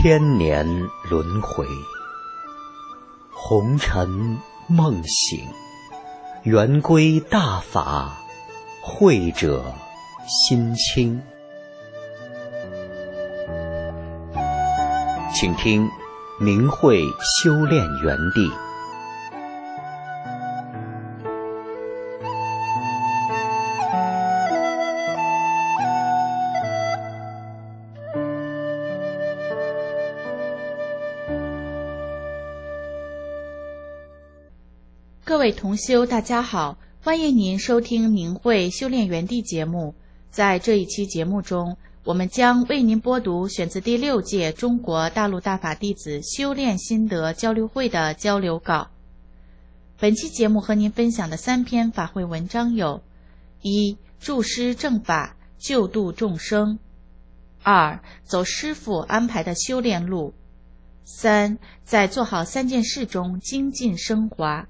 千年轮回，红尘梦醒，圆归大法，慧者心清。请听明慧修炼园地。 各位同修，大家好，欢迎您收听明慧修炼园地节目。在这一期节目中，我们将为您播读选自第6届中国大陆大法弟子修炼心得交流会的交流稿。本期节目和您分享的3篇法会文章有：1. 助师正法，救度众生； 2. 走师父安排的修炼路； 3. 在做好3件事中精进升华。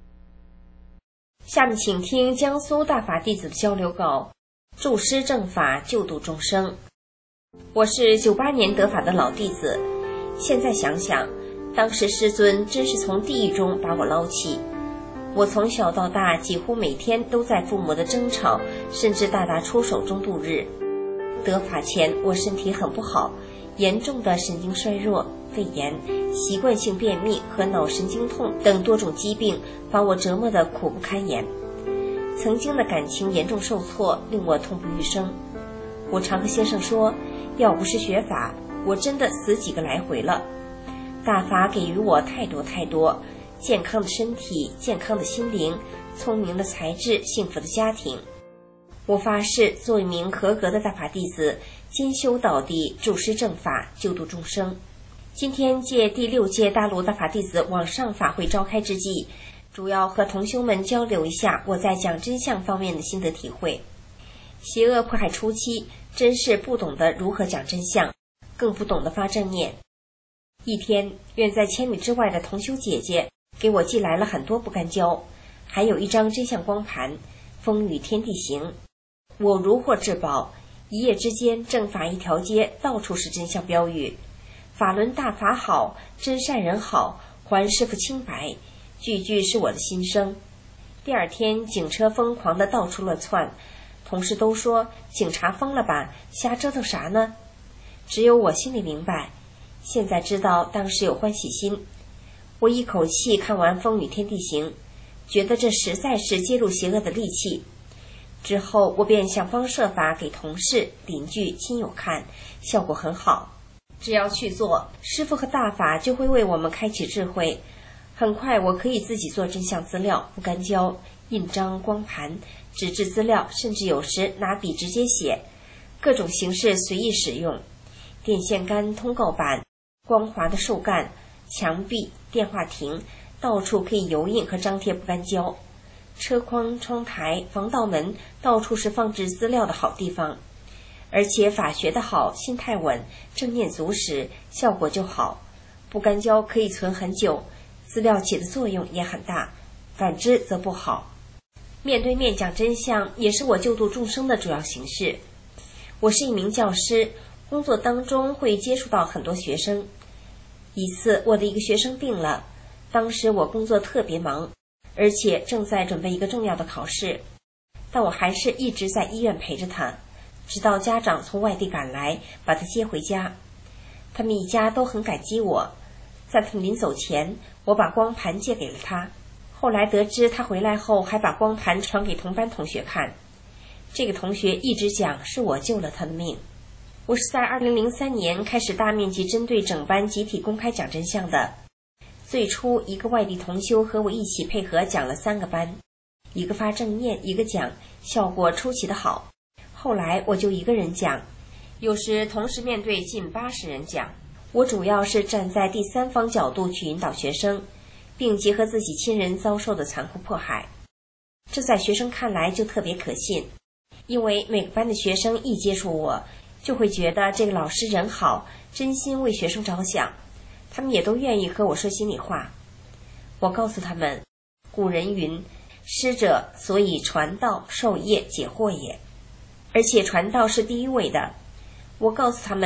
下面请听江苏大法弟子的交流稿：助师正法，救度众生。我是98年得法的老弟子，现在想想，当时师尊真是从地狱中把我捞起。我从小到大几乎每天都在父母的争吵甚至大打出手中度日。得法前我身体很不好，严重的神经衰弱、肺炎、习惯性便秘和脑神经痛等多种疾病把我折磨得苦不堪言。曾经的感情严重受挫，令我痛不欲生。我常和先生说，要不是学法，我真的死几个来回了。大法给予我太多，健康的身体，健康的心灵，聪明的才智，幸福的家庭。我发誓做一名合格的大法弟子，兼修到底，助师正法，救度众生。今天借第6届大陆大法弟子网上法会召开之际，主要和同修们交流一下我在讲真相方面的心得体会。邪恶迫害初期，真是不懂得如何讲真相，更不懂得发正念。一天，远在千里之外的同修姐姐给我寄来了很多不干胶，还有一张真相光盘，风雨天地行。我如获至宝，一夜之间正法一条街到处是真相标语，法轮大法好，真善人好，还师父清白，句句是我的心声。第2天，警车疯狂地到处乱窜，同事都说警察疯了吧，瞎折腾啥呢？只有我心里明白，现在知道当时有欢喜心。我一口气看完风雨天地行，觉得这实在是揭露邪恶的利器。之后我便想方设法给同事、邻居、亲友看，效果很好。只要去做，师父和大法就会为我们开启智慧。很快我可以自己做真相资料、不干胶、印章、光盘、纸质资料，甚至有时拿笔直接写，各种形式随意使用。电线杆、通告板、光滑的树干、墙壁、电话亭，到处可以油印和张贴不干胶。车筐、窗台、防盗门，到处是放置资料的好地方。而且法学得好，心态稳，正念足时，效果就好。不干胶可以存很久，资料起的作用也很大，反之则不好。面对面讲真相也是我救度众生的主要形式。我是一名教师，工作当中会接触到很多学生。一次我的一个学生病了，当时我工作特别忙，而且正在准备一个重要的考试，但我还是一直在医院陪着他，直到家长从外地赶来把他接回家。他们一家都很感激我，在他们临走前，我把光盘借给了他。后来得知他回来后还把光盘传给同班同学看，这个同学一直讲是我救了他的命。我是在2003年开始大面积针对整班集体公开讲真相的。最初一个外地同修和我一起配合讲了3个班，一个发正念，一个讲，效果出奇的好。后来我就一个人讲，有时同时面对近80人讲。我主要是站在第3方角度去引导学生，并结合自己亲人遭受的残酷迫害。这在学生看来就特别可信，因为每个班的学生一接触我，就会觉得这个老师人好，真心为学生着想，他们也都愿意和我说心里话。我告诉他们，古人云，师者，所以传道授业解惑也，而且传道是第一位的。我告诉他们，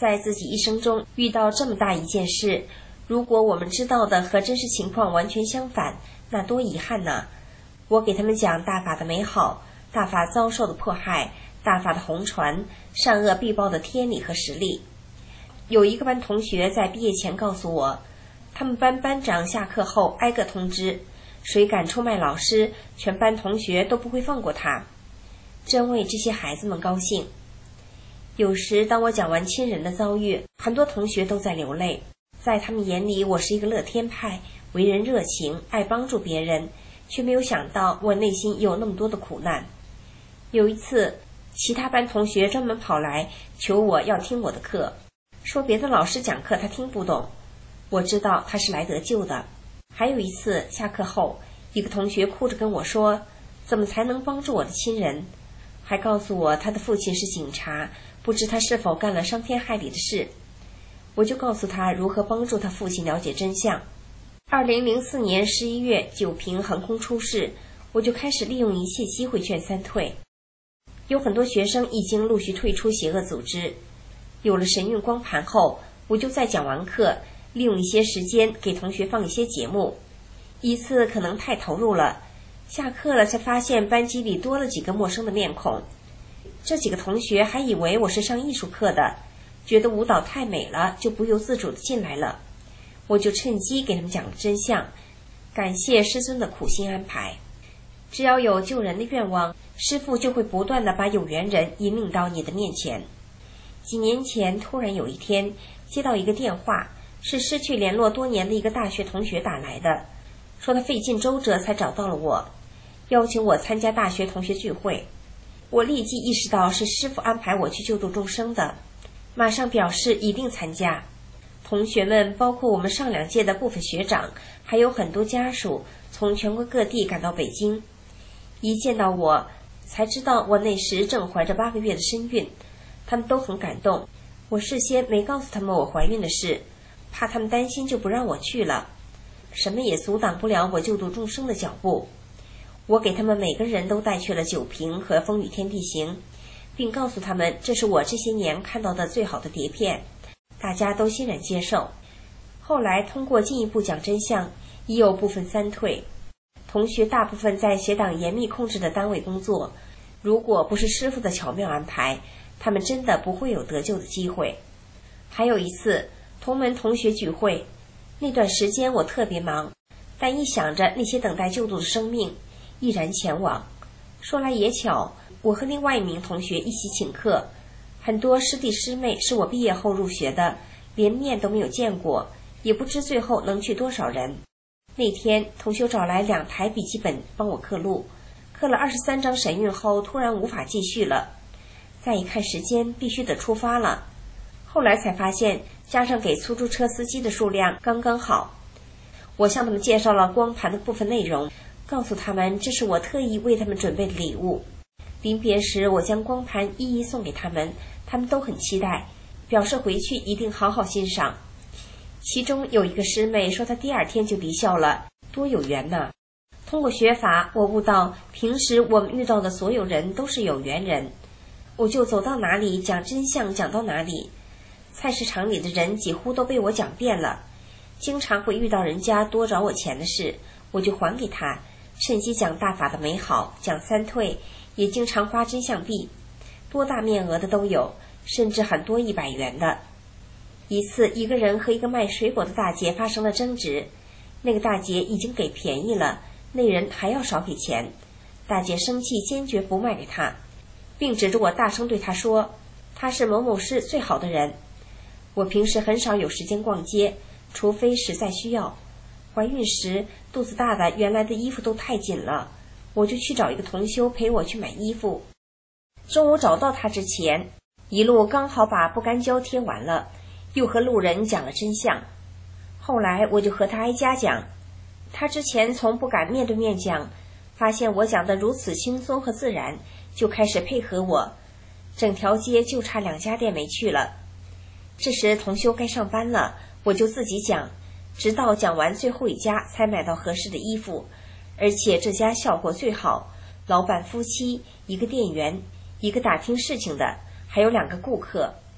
在自己一生中遇到这么大一件事，如果我们知道的和真实情况完全相反，那多遗憾呐！我给他们讲大法的美好，大法遭受的迫害，大法的红船，善恶必报的天理和实力。有一个班同学在毕业前告诉我，他们班班长下课后挨个通知，谁敢出卖老师，全班同学都不会放过他。真为这些孩子们高兴。有时当我讲完亲人的遭遇，很多同学都在流泪。在他们眼里，我是一个乐天派，为人热情，爱帮助别人，却没有想到我内心有那么多的苦难。有一次，其他班同学专门跑来求我要听我的课，说别的老师讲课他听不懂。我知道他是来得救的。还有一次，下课后，一个同学哭着跟我说，怎么才能帮助我的亲人，还告诉我他的父亲是警察，不知他是否干了伤天害理的事。我就告诉他如何帮助他父亲了解真相。2004年11月，九平横空出世，我就开始利用一切机会劝三退。有很多学生已经陆续退出邪恶组织。有了神韵光盘后，我就在讲完课，利用一些时间给同学放一些节目。一次可能太投入了，下课了才发现班级里多了几个陌生的面孔。这几个同学还以为我是上艺术课的，觉得舞蹈太美了，就不由自主地进来了。我就趁机给他们讲了真相，感谢师尊的苦心安排。只要有救人的愿望，师父就会不断地把有缘人引领到你的面前。几年前，突然有一天接到一个电话，是失去联络多年的一个大学同学打来的，说他费尽周折才找到了我，邀请我参加大学同学聚会。我立即意识到是师父安排我去救度众生的，马上表示一定参加。同学们包括我们上2届的部分学长，还有很多家属从全国各地赶到北京。一见到我才知道我那时正怀着8个月的身孕，他们都很感动。我事先没告诉他们我怀孕的事，怕他们担心就不让我去了。什么也阻挡不了我救度众生的脚步。我给他们每个人都带去了酒瓶和风雨天地行，并告诉他们这是我这些年看到的最好的碟片，大家都欣然接受。后来通过进一步讲真相，已有部分三退。同学大部分在邪党严密控制的单位工作，如果不是师父的巧妙安排，他们真的不会有得救的机会。还有一次同门同学聚会，那段时间我特别忙，但一想着那些等待救度的生命，毅然前往。说来也巧，我和另外一名同学一起请客，很多师弟师妹是我毕业后入学的，连面都没有见过，也不知最后能去多少人。那天同学找来2台笔记本帮我刻录，刻了23张神韵后突然无法继续了，再一看时间必须得出发了。后来才发现加上给出租车司机的数量刚刚好。我向他们介绍了光盘的部分内容，告诉他们这是我特意为他们准备的礼物。临别时我将光盘一一送给他们，他们都很期待，表示回去一定好好欣赏。其中有一个师妹说她第2天就离校了，多有缘呐！通过学法，我悟到平时我们遇到的所有人都是有缘人，我就走到哪里讲真相讲到哪里。菜市场里的人几乎都被我讲遍了，经常会遇到人家多找我钱的事，我就还给他，趁机讲大法的美好，讲三退，也经常发真相币，多大面额的都有，甚至很多100元的。一次，一个人和一个卖水果的大姐发生了争执，那个大姐已经给便宜了，那人还要少给钱。大姐生气，坚决不卖给他，并指着我大声对他说，他是某某市最好的人。我平时很少有时间逛街，除非实在需要。怀孕时肚子大的，原来的衣服都太紧了，我就去找一个同修陪我去买衣服。中午找到他之前，一路刚好把不干胶贴完了，又和路人讲了真相。后来我就和他挨家讲，他之前从不敢面对面讲，发现我讲得如此轻松和自然，就开始配合我，整条街就差2家店没去了。这时同修该上班了，我就自己讲，直到讲完最后一家才买到合适的衣服，而且这家效果最好，老板夫妻，一个店员，一个打听事情的，还有2个顾客。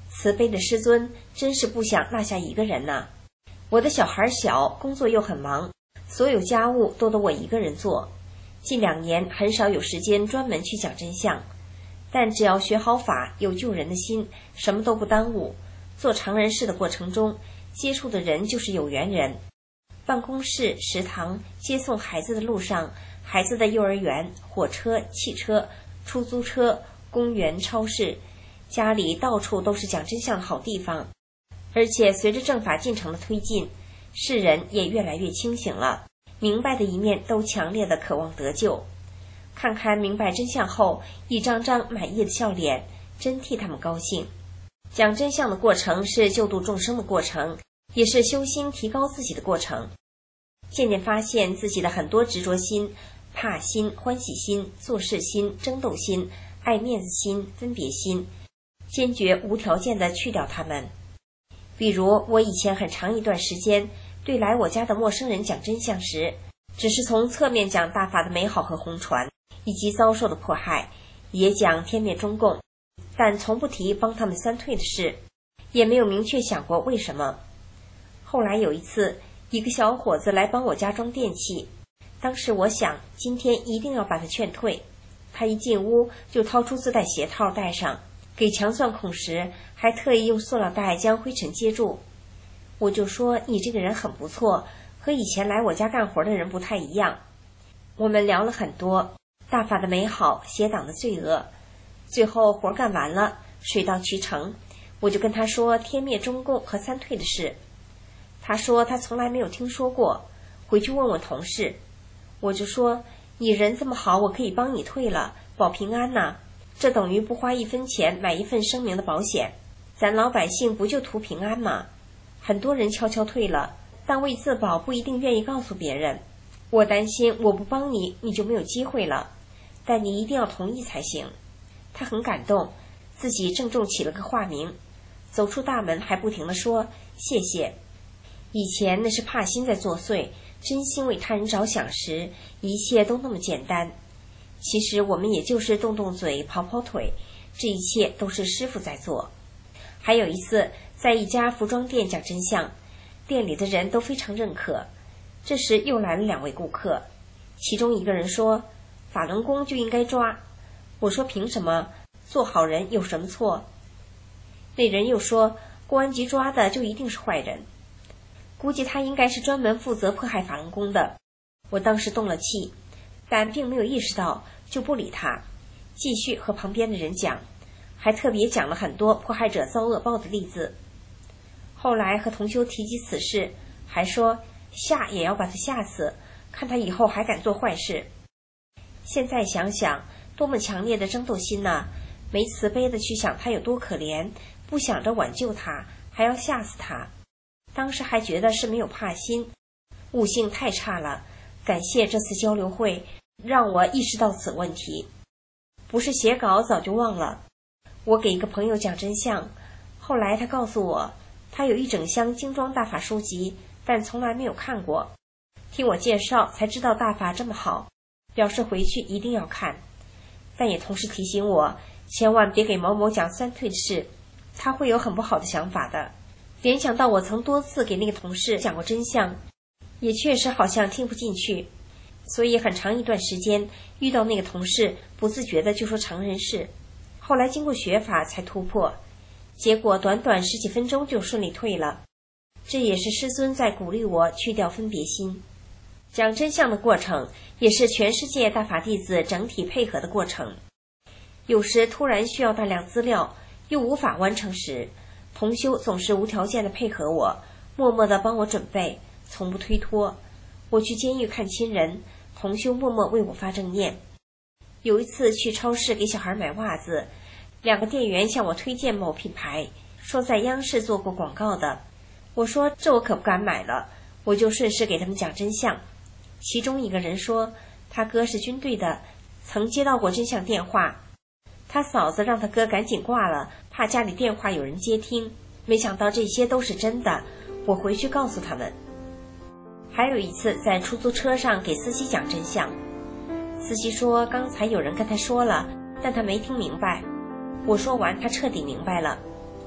慈悲的师尊真是不想落下一个人呐。我的小孩小，工作又很忙，所有家务都得我一个人做。近2年很少有时间专门去讲真相，但只要学好法，有救人的心，什么都不耽误。做常人事的过程中，接触的人就是有缘人。办公室、食堂、接送孩子的路上，孩子的幼儿园、火车、汽车、出租车、公园、超市，家里到处都是讲真相的好地方。而且随着正法进程的推进，世人也越来越清醒了，明白的一面都强烈的渴望得救。看看明白真相后一张张满意的笑脸，真替他们高兴。讲真相的过程是救度众生的过程，也是修心提高自己的过程。渐渐发现自己的很多执着心、怕心、欢喜心、做事心、争斗心、爱面子心、分别心，坚决无条件地去掉它们。比如我以前很长一段时间对来我家的陌生人讲真相时，只是从侧面讲大法的美好和红传，以及遭受的迫害，也讲天灭中共，但从不提帮他们三退的事，也没有明确想过为什么。后来有一次，一个小伙子来帮我家装电器，当时我想今天一定要把他劝退。他一进屋就掏出自带鞋套戴上，给墙钻孔时还特意用塑料袋将灰尘接住。我就说你这个人很不错，和以前来我家干活的人不太一样。我们聊了很多大法的美好，邪党的罪恶。最后活干完了，水到渠成，我就跟他说天灭中共和三退的事。他说他从来没有听说过，回去问问同事。我就说你人这么好，我可以帮你退了，保平安呐。这等于不花1分钱买一份生命的保险，咱老百姓不就图平安吗？很多人悄悄退了，但为自保不一定愿意告诉别人。我担心我不帮你，你就没有机会了，但你一定要同意才行。他很感动，自己郑重起了个化名，走出大门还不停地说谢谢。以前那是怕心在作祟，真心为他人着想时，一切都那么简单。其实我们也就是动动嘴跑跑腿，这一切都是师父在做。还有一次在一家服装店讲真相，店里的人都非常认可。这时又来了2位顾客，其中一个人说法轮功就应该抓。我说凭什么？做好人有什么错？那人又说公安局抓的就一定是坏人，估计他应该是专门负责迫害法轮功的。我当时动了气，但并没有意识到，就不理他，继续和旁边的人讲，还特别讲了很多迫害者遭恶报的例子。后来和同修提及此事，还说吓也要把他吓死，看他以后还敢做坏事。现在想想，多么强烈的争斗心呐！没慈悲的去想他有多可怜，不想着挽救他，还要吓死他。当时还觉得是没有怕心，悟性太差了。感谢这次交流会，让我意识到此问题。不是写稿早就忘了。我给一个朋友讲真相，后来他告诉我，他有一整箱精装大法书籍，但从来没有看过。听我介绍才知道大法这么好，表示回去一定要看。但也同时提醒我，千万别给某某讲三退的事，他会有很不好的想法的。联想到我曾多次给那个同事讲过真相，也确实好像听不进去，所以很长一段时间遇到那个同事不自觉的就说常人事。后来经过学法才突破，结果短短10几分钟就顺利退了。这也是师尊在鼓励我去掉分别心。讲真相的过程也是全世界大法弟子整体配合的过程。有时突然需要大量资料又无法完成时，同修总是无条件的配合我，默默的帮我准备，从不推脱。我去监狱看亲人，同修默默为我发正念。有一次去超市给小孩买袜子，2个店员向我推荐某品牌，说在央视做过广告的。我说这我可不敢买了，我就顺势给他们讲真相。其中一个人说他哥是军队的，曾接到过真相电话，他嫂子让他哥赶紧挂了，怕家里电话有人接听。没想到这些都是真的，我回去告诉他们。还有一次在出租车上给司机讲真相，司机说刚才有人跟他说了，但他没听明白。我说完他彻底明白了。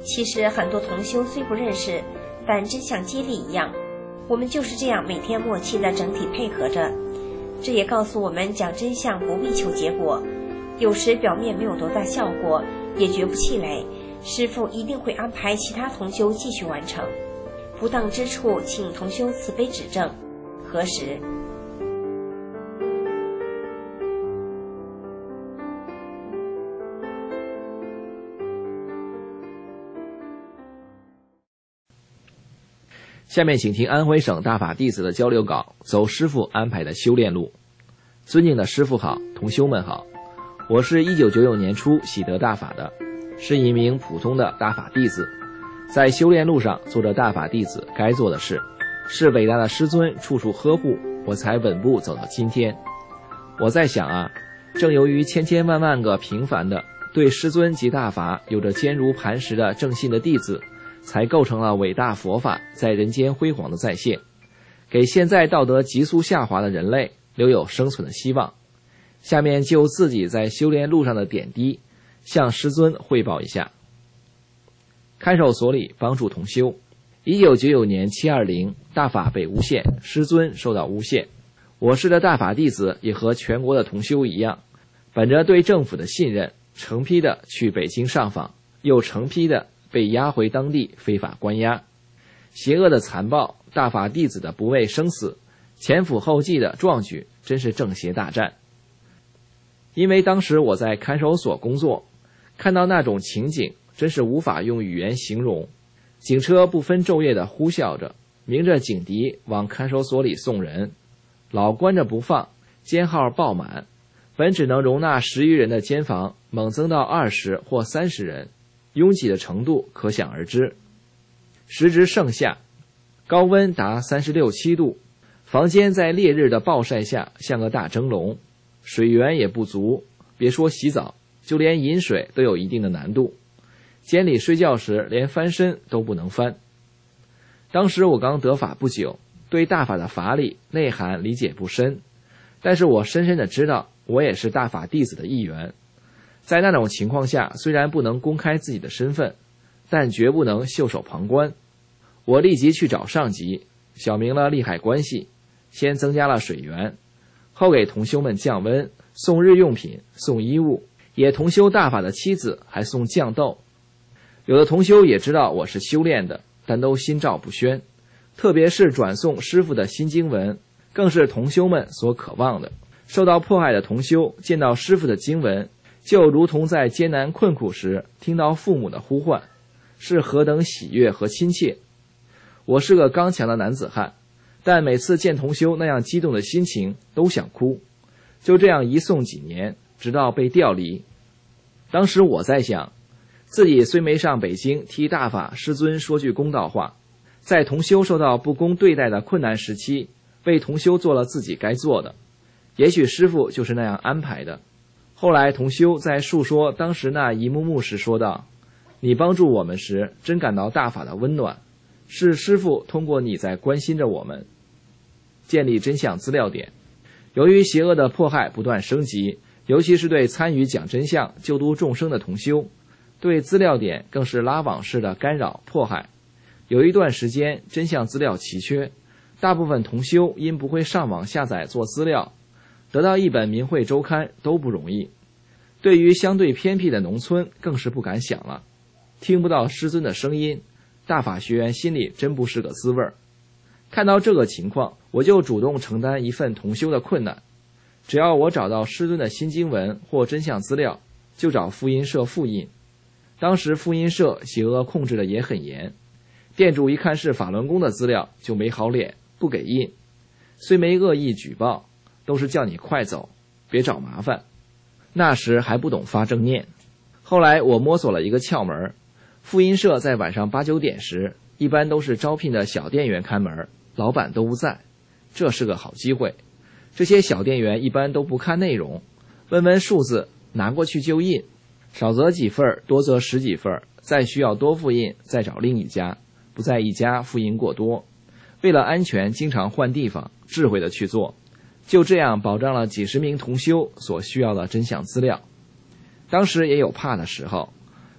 其实很多同修虽不认识，但真像接力一样，我们就是这样每天默契的整体配合着。这也告诉我们，讲真相不必求结果，有时表面没有多大效果，也绝不气馁，师父一定会安排其他同修继续完成。不当之处，请同修慈悲指正。何时？ 下面请听安徽省大法弟子的交流稿，走师父安排的修炼路。尊敬的师父好，同修们好，我是1999年初喜得大法的，是一名普通的大法弟子，在修炼路上做着大法弟子该做的事，是伟大的师尊处处呵护，我才稳步走到今天。我在想啊，正由于千千万万个平凡的对师尊及大法有着坚如磐石的正信的弟子，才构成了伟大佛法在人间辉煌的再现，给现在道德急速下滑的人类留有生存的希望。下面就自己在修炼路上的点滴，向师尊汇报一下。看守所里帮助同修。1999年720，大法被诬陷，师尊受到诬陷。我市的大法弟子也和全国的同修一样，本着对政府的信任，成批的去北京上访，又成批的被押回当地非法关押。邪恶的残暴，大法弟子的不畏生死，前赴后继的壮举，真是正邪大战。因为当时我在看守所工作，看到那种情景，真是无法用语言形容。警车不分昼夜地呼啸着，鸣着警笛往看守所里送人，老关着不放，监号爆满，本只能容纳10余人的监房猛增到20或30人，拥挤的程度可想而知。时值盛夏，高温达36、7度，房间在烈日的暴晒下像个大蒸笼，水源也不足，别说洗澡，就连饮水都有一定的难度。监里睡觉时连翻身都不能翻。当时我刚得法不久，对大法的法理内涵理解不深，但是我深深的知道我也是大法弟子的一员。在那种情况下，虽然不能公开自己的身份，但绝不能袖手旁观。我立即去找上级，小明了利害关系，先增加了水源，后给同修们降温，送日用品，送衣物，也同修大法的妻子还送酱豆。有的同修也知道我是修炼的，但都心照不宣，特别是转送师父的新经文，更是同修们所渴望的。受到迫害的同修见到师父的经文，就如同在艰难困苦时听到父母的呼唤，是何等喜悦和亲切。我是个刚强的男子汉，但每次见同修那样激动的心情都想哭，就这样一送几年，直到被调离。当时我在想，自己虽没上北京替大法师尊说句公道话，在同修受到不公对待的困难时期，为同修做了自己该做的，也许师父就是那样安排的。后来同修在述说当时那一幕幕时说道，你帮助我们时真感到大法的温暖，是师父通过你在关心着我们。建立真相资料点。由于邪恶的迫害不断升级，尤其是对参与讲真相救度众生的同修，对资料点更是拉网式的干扰迫害。有一段时间真相资料奇缺，大部分同修因不会上网下载做资料，得到一本明慧周刊都不容易。对于相对偏僻的农村更是不敢想了，听不到师尊的声音，大法学员心里真不是个滋味儿。看到这个情况，我就主动承担一份同修的困难。只要我找到师尊的新经文或真相资料，就找复印社复印。当时复印社邪恶控制的也很严，店主一看是法轮功的资料就没好脸，不给印。虽没恶意举报，都是叫你快走，别找麻烦。那时还不懂发正念。后来我摸索了一个窍门，复印社在晚上8、9点时，一般都是招聘的小店员看门，老板都不在，这是个好机会。这些小店员一般都不看内容，问问数字，拿过去就印，少则几份，多则10几份，再需要多复印，再找另一家，不在一家复印过多。为了安全，经常换地方，智慧的去做，就这样保障了几十名同修所需要的真相资料。当时也有怕的时候，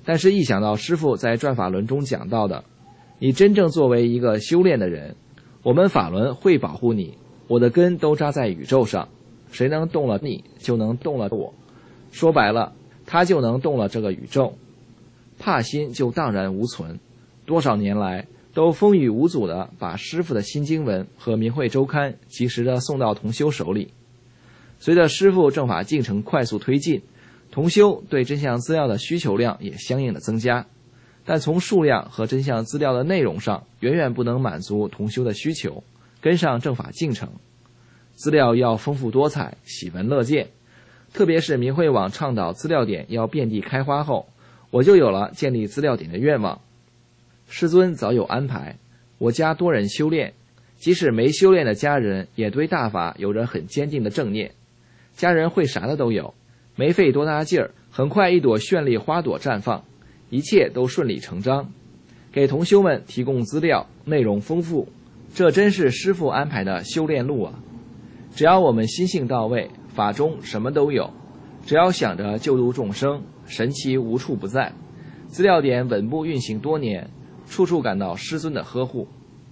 但是一想到师父在转法轮中讲到的，你真正作为一个修炼的人，我们法轮会保护你，我的根都扎在宇宙上，谁能动了你，就能动了我。说白了，他就能动了这个宇宙，怕心就荡然无存。多少年来都风雨无阻地把师父的新经文和明慧周刊及时地送到同修手里。随着师父正法进程快速推进，同修对真相资料的需求量也相应的增加，但从数量和真相资料的内容上远远不能满足同修的需求，跟上正法进程。资料要丰富多彩，喜闻乐见，特别是明慧网倡导资料点要遍地开花后，我就有了建立资料点的愿望。师尊早有安排，我家多人修炼，即使没修炼的家人也对大法有着很坚定的正念。家人会啥的都有，没费多大劲儿，很快一朵绚丽花朵绽放，一切都顺理成章。给同修们提供资料，内容丰富，这真是师父安排的修炼路啊！只要我们心性到位，法中什么都有，只要想着救度众生，神奇无处不在。资料点稳步运行多年，处处感到师尊的呵护。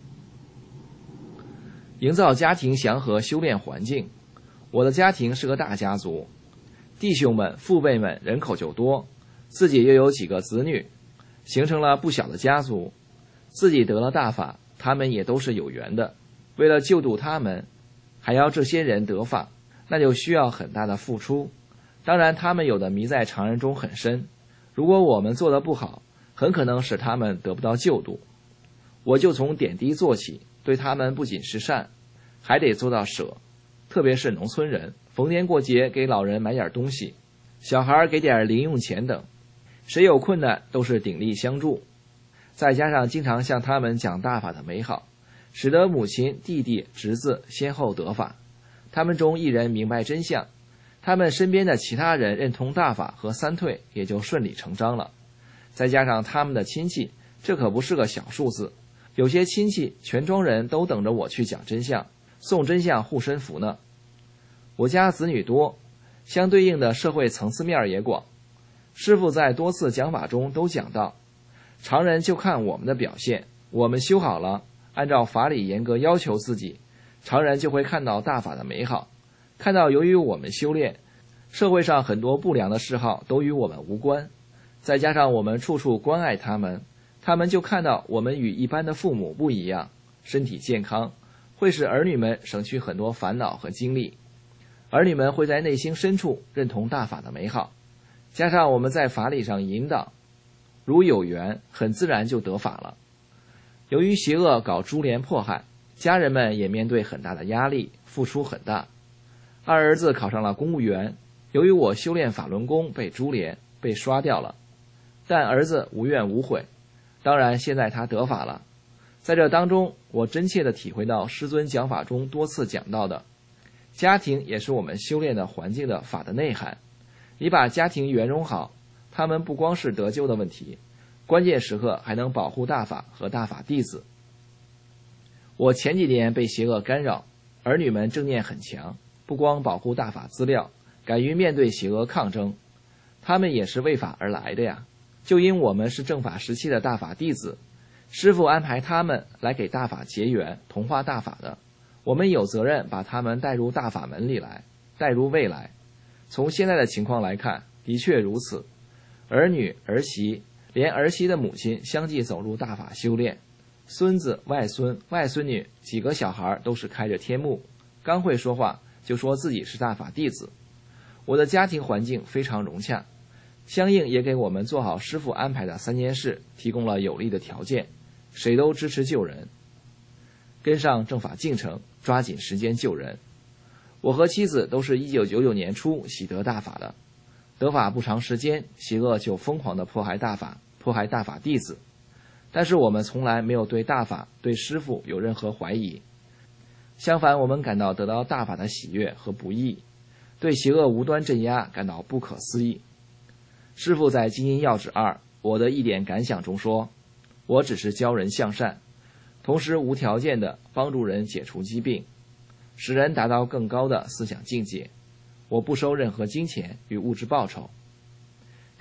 营造家庭祥和修炼环境。我的家庭是个大家族，弟兄们父辈们人口就多，自己又有几个子女，形成了不小的家族。自己得了大法，他们也都是有缘的，为了救度他们，还要这些人得法，那就需要很大的付出。当然他们有的迷在常人中很深，如果我们做得不好，很可能使他们得不到救度。我就从点滴做起，对他们不仅是善，还得做到舍。特别是农村人，逢年过节给老人买点东西，小孩给点零用钱等，谁有困难都是鼎力相助。再加上经常向他们讲大法的美好，使得母亲、弟弟、侄子先后得法。他们中一人明白真相，他们身边的其他人认同大法和三退，也就顺理成章了。再加上他们的亲戚，这可不是个小数字，有些亲戚全庄人都等着我去讲真相，送真相护身符呢。我家子女多，相对应的社会层次面也广。师父在多次讲法中都讲到，常人就看我们的表现，我们修好了，按照法理严格要求自己，常人就会看到大法的美好，看到由于我们修炼，社会上很多不良的嗜好都与我们无关。再加上我们处处关爱他们，他们就看到我们与一般的父母不一样，身体健康，会使儿女们省去很多烦恼和精力。儿女们会在内心深处认同大法的美好，加上我们在法理上引导，如有缘，很自然就得法了。由于邪恶搞株连迫害，家人们也面对很大的压力，付出很大。二儿子考上了公务员，由于我修炼法轮功被株连，被刷掉了，但儿子无怨无悔，当然现在他得法了。在这当中，我真切地体会到师尊讲法中多次讲到的，家庭也是我们修炼的环境的法的内涵。你把家庭圆融好，他们不光是得救的问题，关键时刻还能保护大法和大法弟子。我前几年被邪恶干扰，儿女们正念很强，不光保护大法资料，敢于面对邪恶抗争，他们也是为法而来的呀。就因我们是正法时期的大法弟子，师父安排他们来给大法结缘，同化大法的，我们有责任把他们带入大法门里来，带入未来。从现在的情况来看，的确如此，儿女、儿媳，连儿媳的母亲相继走入大法修炼，孙子、外孙、外孙女几个小孩都是开着天目，刚会说话就说自己是大法弟子。我的家庭环境非常融洽，相应也给我们做好师父安排的3件事提供了有利的条件，谁都支持救人，跟上正法进程，抓紧时间救人。我和妻子都是1999年初喜得大法的，得法不长时间，邪恶就疯狂地迫害大法，迫害大法弟子。但是我们从来没有对大法、对师父有任何怀疑，相反，我们感到得到大法的喜悦和不易，对邪恶无端镇压感到不可思议。师父在《经营要旨2我的一点感想》中说，我只是教人向善，同时无条件地帮助人解除疾病，使人达到更高的思想境界，我不收任何金钱与物质报酬。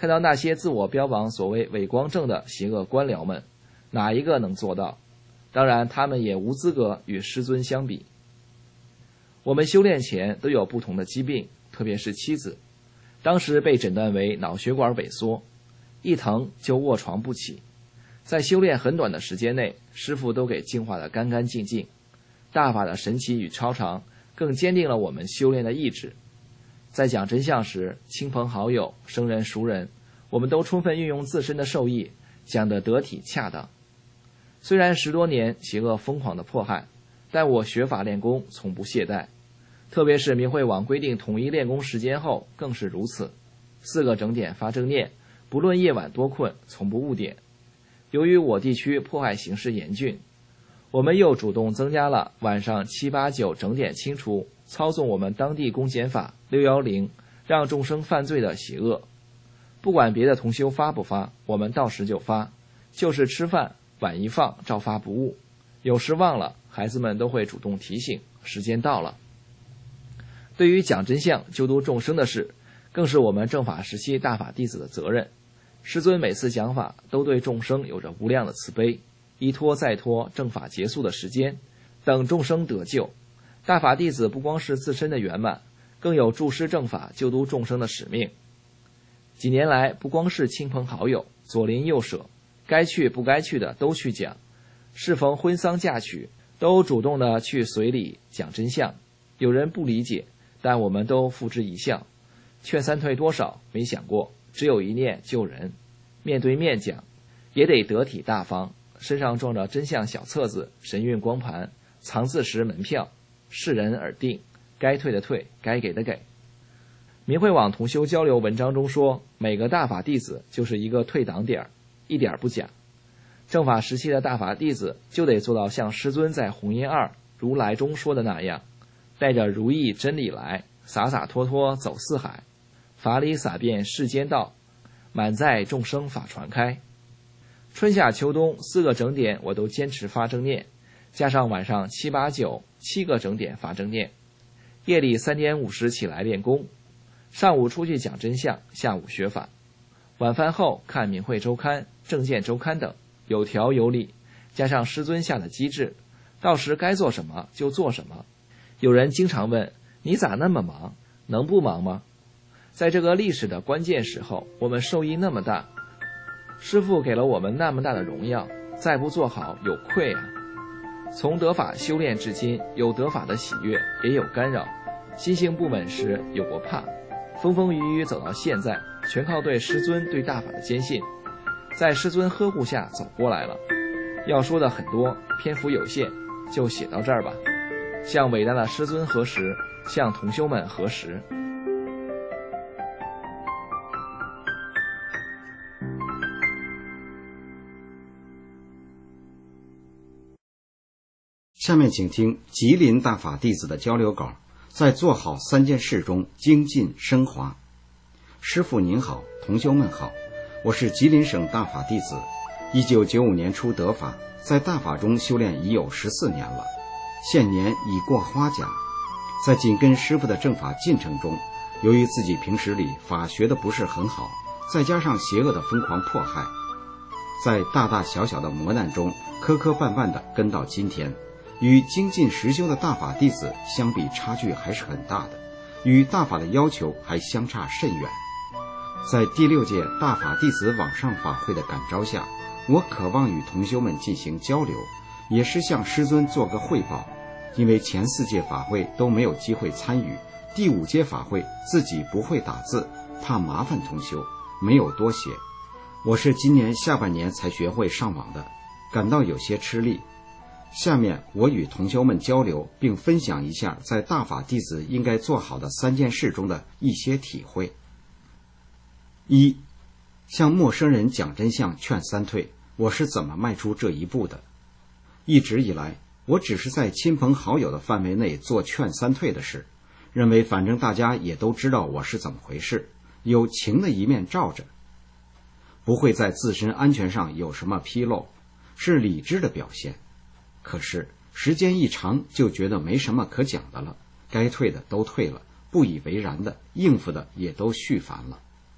看到那些自我标榜所谓伪光正的邪恶官僚们，哪一个能做到？当然，他们也无资格与师尊相比。我们修炼前都有不同的疾病，特别是妻子，当时被诊断为脑血管萎缩，一疼就卧床不起。在修炼很短的时间内，师父都给净化得干干净净。大法的神奇与超常，更坚定了我们修炼的意志。在讲真相时，亲朋好友、生人熟人，我们都充分运用自身的受益，讲得得体恰当。虽然10多年邪恶疯狂的迫害，但我学法练功从不懈怠。特别是明慧网规定统一练功时间后，更是如此。4个整点发正念，不论夜晚多困，从不误点。由于我地区迫害形势严峻，我们又主动增加了晚上7、8、9整点清除操纵我们当地公检法610，让众生犯罪的邪恶。不管别的同修发不发，我们到时就发，就是吃饭晚一放照发不误。有时忘了，孩子们都会主动提醒，时间到了。对于讲真相、救度众生的事，更是我们正法时期大法弟子的责任。师尊每次讲法都对众生有着无量的慈悲，一拖再拖正法结束的时间，等众生得救。大法弟子不光是自身的圆满，更有助师正法救度众生的使命。几年来，不光是亲朋好友左邻右舍，该去不该去的都去讲，适逢婚丧嫁娶，都主动的去随礼讲真相。有人不理解，但我们都付之一笑。劝三退多少没想过，只有一念救人。面对面讲，也得得体大方，身上装着真相小册子、神韵光盘、藏字石门票，视人而定，该退的退，该给的给。明慧网同修交流文章中说，每个大法弟子就是一个退档点，一点不假。正法时期的大法弟子就得做到像师尊在弘音2如来中说的那样，带着如意真理来，洒洒脱脱走四海，法理洒遍世间道，满载众生法传开。春夏秋冬4个整点我都坚持发正念，加上晚上7、8、9 7个整点发正念，夜里3点50起来练功，上午出去讲真相，下午学法，晚饭后看明慧周刊、正见周刊等，有条有理，加上师尊下的机制，到时该做什么就做什么。有人经常问，你咋那么忙？能不忙吗？在这个历史的关键时候，我们受益那么大，师父给了我们那么大的荣耀，再不做好有愧啊。从得法修炼至今，有得法的喜悦，也有干扰，心性不稳时有过怕，风风雨雨走到现在，全靠对师尊对大法的坚信，在师尊呵护下走过来了。要说的很多，篇幅有限，就写到这儿吧。向伟大的师尊核实，向同修们核实。 下面请听吉林大法弟子的交流稿，在做好3件事中精进升华。师父您好，同修们好，我是吉林省大法弟子，1995年初得法，在大法中修炼已有14年了，现年已过花甲。在紧跟师父的正法进程中，由于自己平时里法学的不是很好，再加上邪恶的疯狂迫害，在大大小小的磨难中磕磕绊绊地跟到今天，与精进实修的大法弟子相比，差距还是很大的，与大法的要求还相差甚远。在第6届大法弟子网上法会的感召下，我渴望与同修们进行交流，也是向师尊做个汇报。因为前4届法会都没有机会参与，第5届法会自己不会打字，怕麻烦同修，没有多写。我是今年下半年才学会上网的，感到有些吃力。下面我与同修们交流，并分享一下在大法弟子应该做好的3件事中的一些体会。1. 向陌生人讲真相劝3退，我是怎么迈出这一步的？一直以来，我只是在亲朋好友的范围内做劝3退的事，认为反正大家也都知道我是怎么回事，有情的一面罩着，不会在自身安全上有什么纰漏，是理智的表现。可是时间一长，就觉得没什么可讲的了，该退的都退了，不以为然的应付的也都续烦了。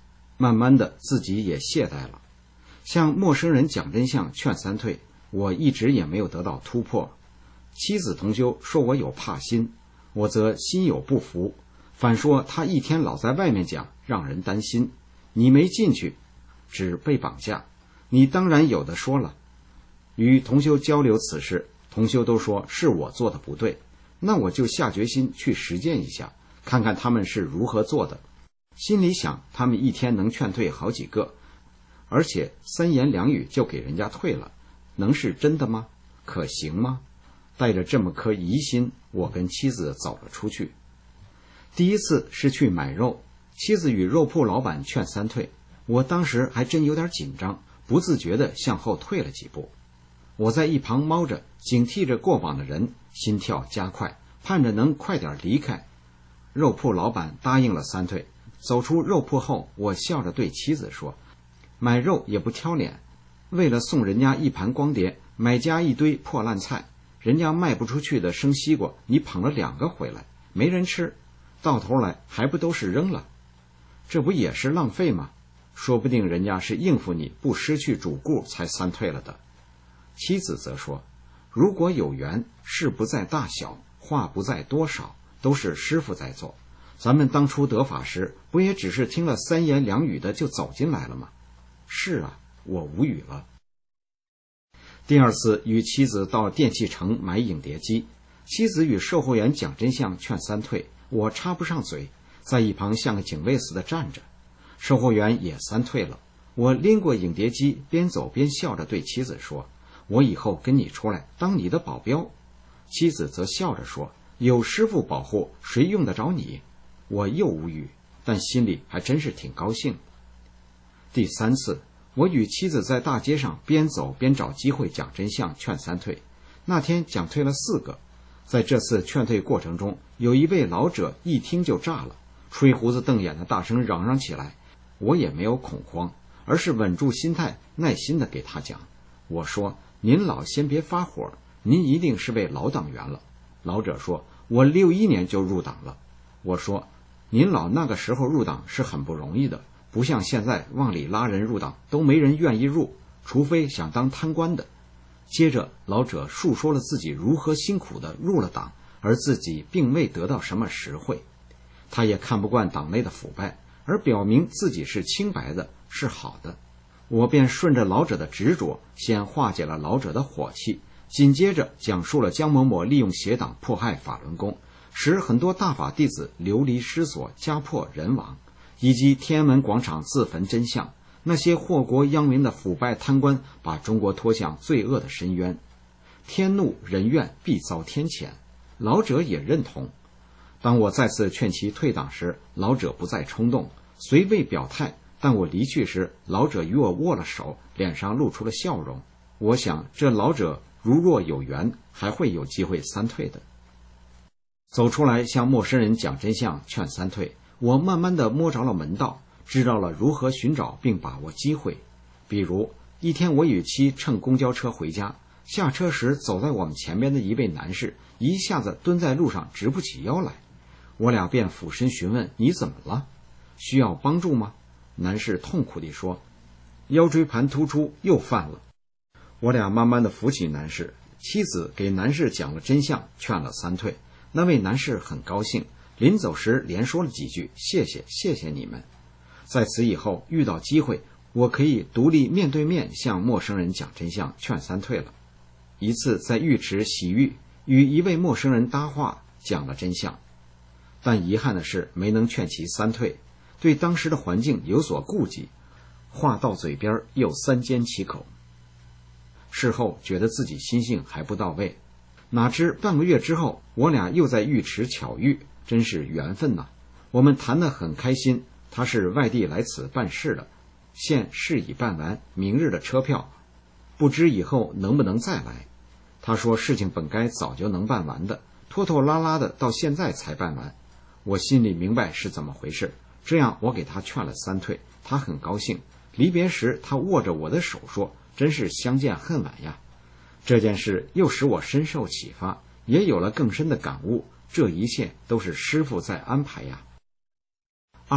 慢慢的自己也懈怠了。向陌生人讲真相劝三退，我一直也没有得到突破。妻子同修说我有怕心，我则心有不服，反说他一天老在外面讲，让人担心。你没进去，只被绑架，你当然有的说了。与同修交流此事，同修都说是我做的不对，那我就下决心去实践一下，看看他们是如何做的。心里想，他们一天能劝退好几个，而且3言2语就给人家退了，能是真的吗？可行吗？带着这么颗疑心，我跟妻子走了出去。第一次是去买肉，妻子与肉铺老板劝三退，我当时还真有点紧张，不自觉地向后退了几步。我在一旁猫着，警惕着过往的人，心跳加快，盼着能快点离开。肉铺老板答应了三退。走出肉铺后，我笑着对妻子说，买肉也不挑脸，为了送人家一盘光碟，买家一堆破烂菜，人家卖不出去的生西瓜，你捧了2个回来，没人吃，到头来还不都是扔了？这不也是浪费吗？说不定人家是应付你不失去主顾才三退了的。妻子则说，如果有缘，事不在大小，话不在多少，都是师父在做。咱们当初得法时，不也只是听了3言2语的就走进来了吗？是啊，我无语了。第二次与妻子到电器城买影碟机，妻子与售货员讲真相劝三退，我插不上嘴，在一旁像个警卫似的站着。售货员也三退了，我拎过影碟机，边走边笑着对妻子说，我以后跟你出来当你的保镖。妻子则笑着说，有师父保护，谁用得着你？我又无语，但心里还真是挺高兴。第三次，我与妻子在大街上边走边找机会讲真相劝三退，那天讲退了4个。在这次劝退过程中，有一位老者一听就炸了，吹胡子瞪眼的大声嚷嚷起来。我也没有恐慌，而是稳住心态，耐心地给他讲。我说，您老先别发火，您一定是位老党员了。老者说，我61年就入党了。我说，您老那个时候入党是很不容易的，不像现在往里拉人入党都没人愿意入，除非想当贪官的。接着老者述说了自己如何辛苦地入了党，而自己并未得到什么实惠。他也看不惯党内的腐败，而表明自己是清白的，是好的。我便顺着老者的执着，先化解了老者的火气，紧接着讲述了姜某某利用邪党迫害法轮功，使很多大法弟子流离失所，家破人亡，以及天安门广场自焚真相，那些祸国殃民的腐败贪官把中国拖向罪恶的深渊，天怒人怨必遭天谴。老者也认同。当我再次劝其退党时，老者不再冲动，虽未表态，但我离去时，老者与我握了手，脸上露出了笑容。我想这老者如若有缘，还会有机会三退的。走出来向陌生人讲真相劝三退，我慢慢地摸着了门道，知道了如何寻找并把握机会。比如一天，我与妻乘公交车回家，下车时走在我们前边的一位男士一下子蹲在路上直不起腰来，我俩便俯身询问，你怎么了？需要帮助吗？男士痛苦地说，腰椎盘突出又犯了。我俩慢慢地扶起男士，妻子给男士讲了真相，劝了三退。那位男士很高兴，临走时连说了几句，谢谢你们。在此以后遇到机会，我可以独立面对面向陌生人讲真相，劝三退了。一次在浴池洗浴，与一位陌生人搭话，讲了真相，但遗憾的是没能劝其三退，对当时的环境有所顾忌，话到嘴边又三缄其口。事后觉得自己心性还不到位，哪知半个月之后，我俩又在浴池巧遇，真是缘分呐。我们谈得很开心，他是外地来此办事的，现事已办完，明日的车票，不知以后能不能再来。他说事情本该早就能办完的，拖拖拉拉的到现在才办完。我心里明白是怎么回事，这样我给他劝了三退，他很高兴。离别时他握着我的手说，真是相见恨晚呀。这件事又使我深受启发，也有了更深的感悟，这一切都是师父在安排呀。2.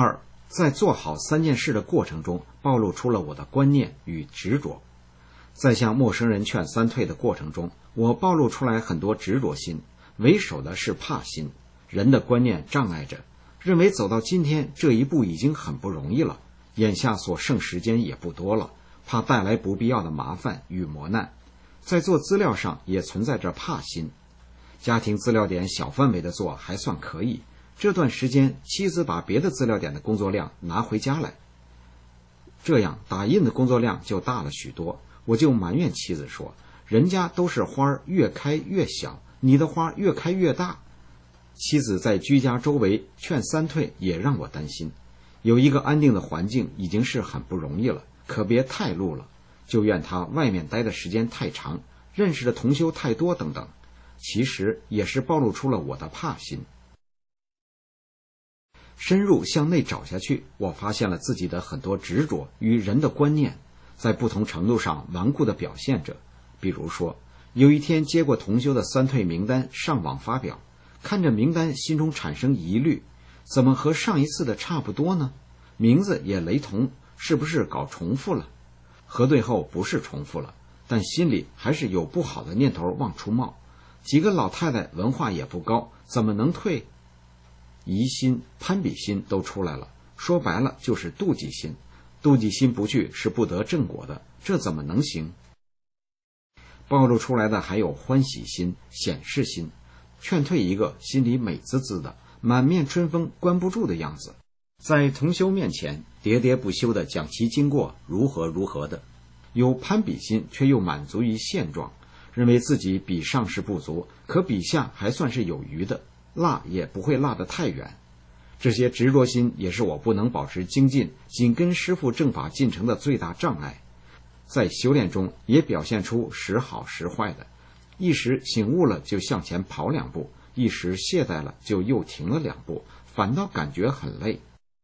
在做好3件事的过程中，暴露出了我的观念与执着。在向陌生人劝3退的过程中，我暴露出来很多执着心，为首的是怕心。人的观念障碍着，认为走到今天这一步已经很不容易了，眼下所剩时间也不多了，怕带来不必要的麻烦与磨难。在做资料上也存在着怕心。家庭资料点小范围的做还算可以，这段时间妻子把别的资料点的工作量拿回家来，这样打印的工作量就大了许多。我就埋怨妻子说，人家都是花越开越小，你的花越开越大。妻子在居家周围劝3退也让我担心，有一个安定的环境已经是很不容易了，可别太露了，就怨他外面待的时间太长，认识的同修太多等等，其实也是暴露出了我的怕心。深入向内找下去，我发现了自己的很多执着与人的观念在不同程度上顽固地表现着。比如说，有一天接过同修的3退名单上网发表，看着名单心中产生疑虑，怎么和上一次的差不多呢？名字也雷同，是不是搞重复了？核对后不是重复了，但心里还是有不好的念头往出冒。几个老太太文化也不高，怎么能退？疑心、攀比心都出来了，说白了就是妒忌心。妒忌心不去是不得正果的，这怎么能行？暴露出来的还有欢喜心、显示心，劝退一个心里美滋滋的，满面春风关不住的样子，在同修面前喋喋不休地讲其经过如何如何的。有攀比心却又满足于现状，认为自己比上士不足，可比下还算是有余的，落也不会落得太远。这些执着心也是我不能保持精进、紧跟师父正法进程的最大障碍。在修炼中也表现出时好时坏的，一时醒悟了就向前跑2步，一时懈怠了就又停了2步，反倒感觉很累。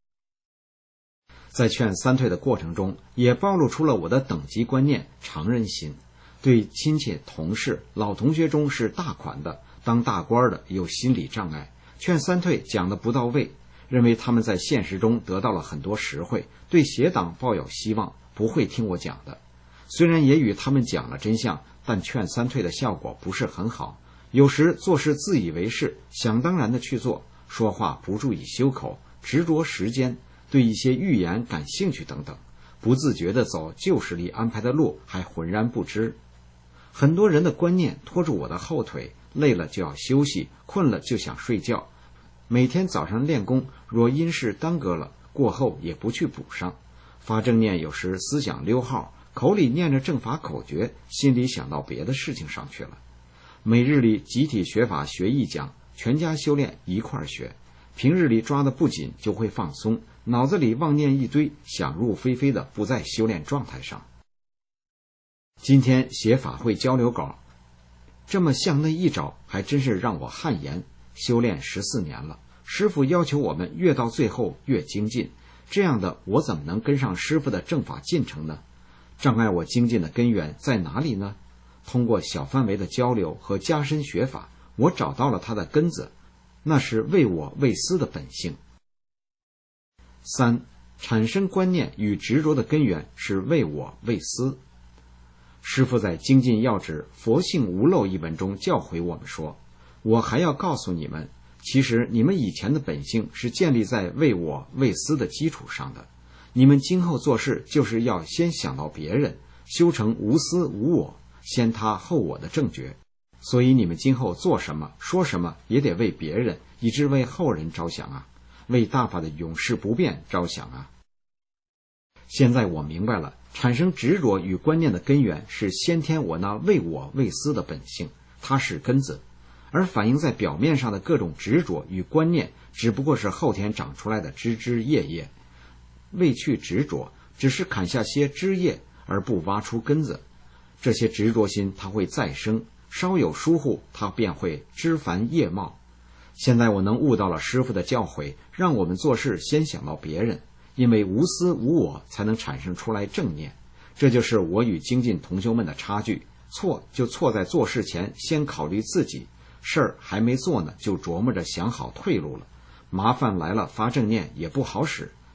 在劝3退的过程中，也暴露出了我的等级观念、常人心。对亲戚、同事、老同学中是大款的、当大官的有心理障碍，劝3退讲得不到位，认为他们在现实中得到了很多实惠，对邪党抱有希望，不会听我讲的。虽然也与他们讲了真相，但劝3退的效果不是很好。有时做事自以为是，想当然的去做，说话不注意修口，执着时间，对一些预言感兴趣等等，不自觉地走旧时里安排的路，还浑然不知。很多人的观念拖住我的后腿，累了就要休息，困了就想睡觉。每天早上练功，若因事耽搁了，过后也不去补上。发正念有时思想溜号，口里念着正法口诀，心里想到别的事情上去了。每日里集体学法学一讲，全家修炼一块学。平日里抓得不紧，就会放松，脑子里妄念一堆，想入非非的，不在修炼状态上。今天写法会交流稿，这么向内一找，还真是让我汗颜。修炼14年了，师父要求我们越到最后越精进，这样的我怎么能跟上师父的正法进程呢？障碍我精进的根源在哪里呢？通过小范围的交流和加深学法，我找到了它的根子，那是为我为私的本性。3. 产生观念与执着的根源是为我为私。师父在《精进要旨佛性无漏》一文中教诲我们说，我还要告诉你们，其实你们以前的本性是建立在为我为私的基础上的，你们今后做事就是要先想到别人，修成无私无我，先他后我的正觉。所以你们今后做什么说什么也得为别人，以致为后人着想啊，为大法的永世不变着想啊。现在我明白了，产生执着与观念的根源是先天我那为我为私的本性，它是根子，而反映在表面上的各种执着与观念只不过是后天长出来的枝枝叶叶。为去执着，只是砍下些枝叶而不挖出根子，这些执着心它会再生，稍有疏忽它便会枝繁叶茂。现在我能悟到了师父的教诲，让我们做事先想到别人，因为无私无我才能产生出来正念。这就是我与精进同修们的差距，错就错在做事前先考虑自己，事儿还没做呢就琢磨着想好退路了，麻烦来了发正念也不好使，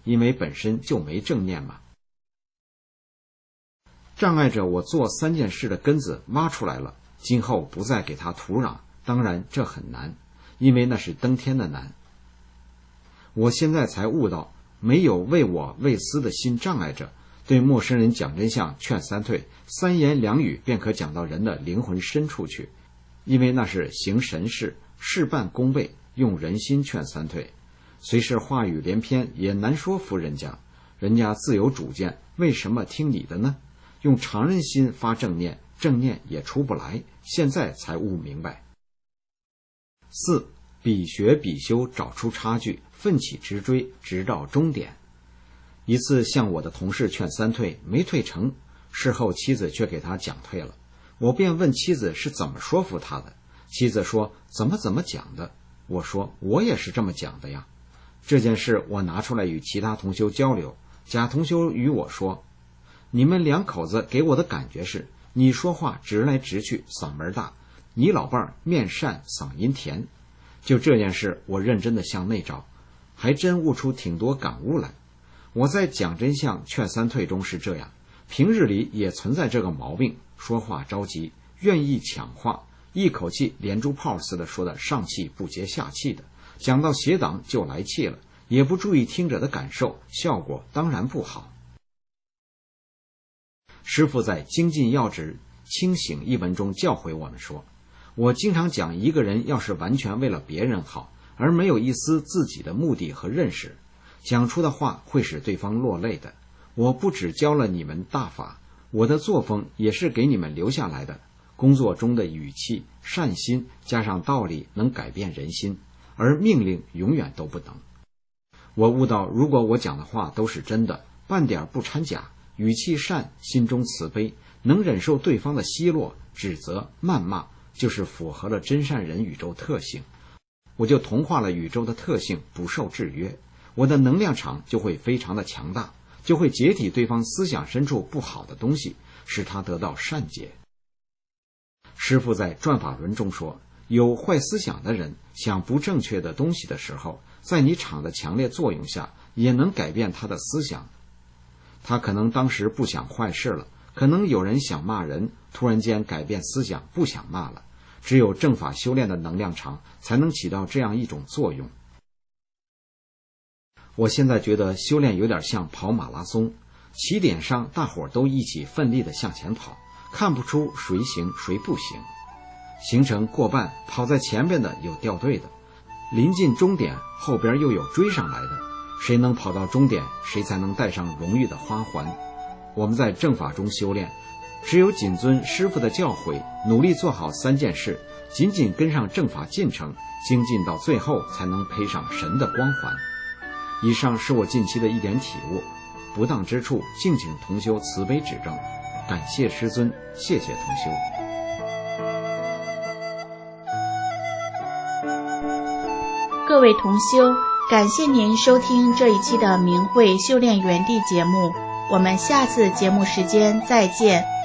因为本身就没正念嘛。障碍着我做3件事的根子挖出来了，今后不再给它土壤，当然这很难，因为那是登天的难。我现在才悟到，没有为我为私的心障碍着，对陌生人讲真相劝3退，3言2语便可讲到人的灵魂深处去，因为那是行神事，事半功倍，用人心劝3退。虽是话语连篇，也难说服人家，人家自有主见，为什么听你的呢？用常人心发正念，正念也出不来，现在才悟明白。4. 比学比修，找出差距，奋起直追，直到终点。一次向我的同事劝3退，没退成，事后妻子却给他讲退了。我便问妻子是怎么说服他的，妻子说怎么讲的。我说我也是这么讲的呀。这件事我拿出来与其他同修交流，甲同修与我说，你们2口子给我的感觉是，你说话直来直去，嗓门大，你老伴儿面善，嗓音甜。就这件事我认真的向内找，还真悟出挺多感悟来。我在讲真相劝3退中是这样，平日里也存在这个毛病，说话着急，愿意抢话，一口气连珠炮似的说的上气不接下气的，讲到邪党就来气了，也不注意听者的感受，效果当然不好。师父在《精进要旨清醒》一文中教诲我们说，我经常讲，一个人要是完全为了别人好，而没有一丝自己的目的和认识，讲出的话会使对方落泪的。我不只教了你们大法，我的作风也是给你们留下来的。工作中的语气、善心加上道理能改变人心，而命令永远都不能。我悟到，如果我讲的话都是真的，半点不掺假，语气善，心中慈悲，能忍受对方的奚落、指责、谩骂，就是符合了真善人宇宙特性。我就同化了宇宙的特性，不受制约，我的能量场就会非常的强大，就会解体对方思想深处不好的东西，使他得到善解。师父在转法轮中说，有坏思想的人想不正确的东西的时候，在你场的强烈作用下，也能改变他的思想。他可能当时不想坏事了，可能有人想骂人，突然间改变思想，不想骂了。只有正法修炼的能量场才能起到这样一种作用。我现在觉得修炼有点像跑马拉松，起点上大伙都一起奋力地向前跑，看不出谁行谁不行。行程过半，跑在前边的有掉队的，临近终点后边又有追上来的，谁能跑到终点，谁才能戴上荣誉的花环。我们在正法中修炼，只有谨遵师父的教诲，努力做好3件事，紧紧跟上正法进程，精进到最后才能配上神的光环。以上是我近期的一点体悟，不当之处敬请同修慈悲指正。感谢师尊，谢谢同修。 各位同修，感谢您收听这一期的明慧修炼园地节目，我们下次节目时间再见。